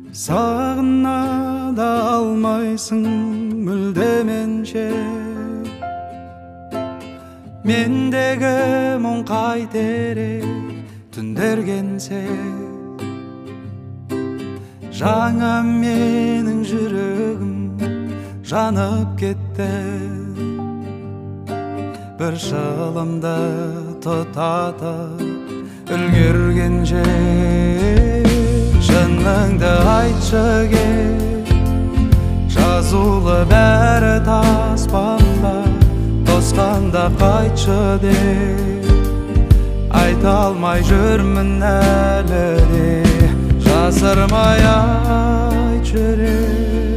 Сағына да алмайсың мүлдеменше, мендегі мұң қайтерек түндергенсе. Жаңа менің жүрегім жанып кетті, бір шылымды тұтатып үлгергенше. Шыныңды айтшы кел, жазулы бәрі таспанда, тосқанда қайтшы деп. Айта алмай жүрмін әлі де, жасырмай айт жүрек.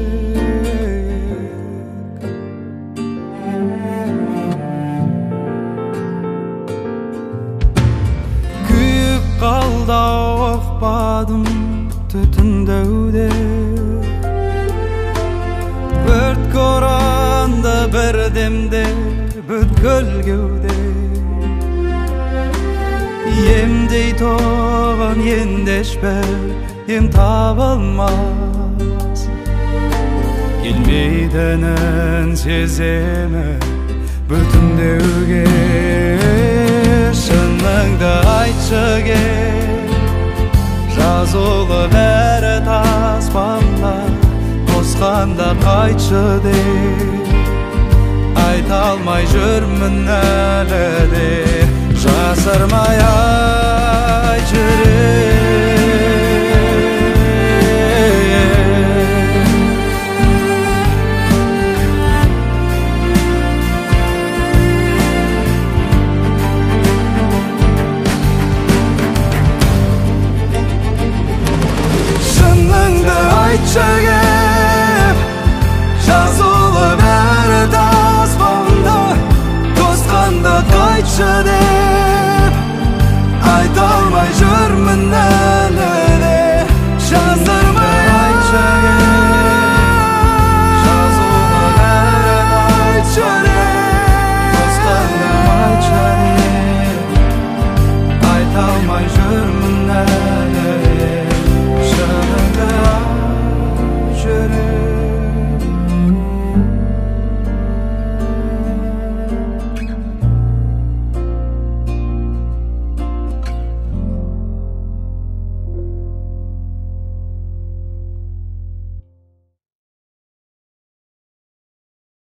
Күйіп қалды ұқпадым түтіндеуде, өрт көранды бір демде бүткіл кеуде. Емдей тоғын ендешпе, ем табылмас, келмейтінін сеземі бүтіндеуге. Шыныңды айтшы кел, жазулы бәрі таспанда, тосқанда қайтшы деп. Айта алмай жүрмін әлі де, жасырмай